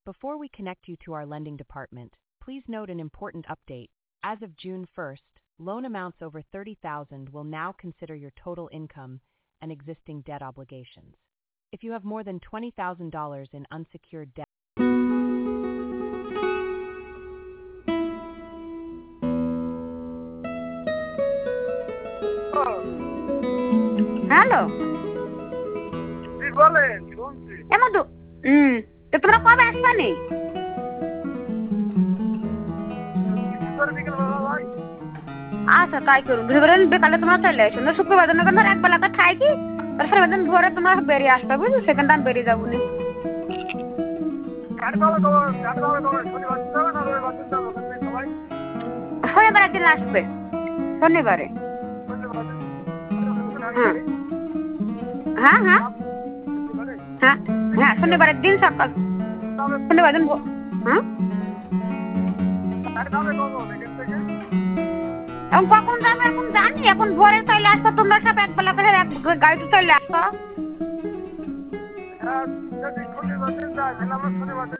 Before we connect you to our lending department, please note an important update. As of June 1st, loan amounts over $30,000 will now consider your total income and existing debt obligations. If you have more than $20,000 in unsecured debt, hello বলেন শুনছি। এমন তো তোমরা কবে আসবা নি? আচ্ছা তাই করুন, বৃহস্পতিবার বিকালে তোমরা চলে আসো, না শুক্রবার দিন কেন এক বেলা খাই কি তারপরে দিন ভোরে তোমরা বেরিয়ে আসবে, বুঝলি? সেখান আমি বেরিয়ে যাবো নি। শনিবার দিন আসবে, শনিবারে। হ্যাঁ হ্যাঁ হ্যাঁ হ্যাঁ শনিবারের দিন সকাল, শনিবার দিন। হ্যাঁ এখন কখন যাবে এখন জানি, এখন ভোরে চলে আসবো তোমরা সব এক বেলা করে এক গাড়িতে চলে আসবো।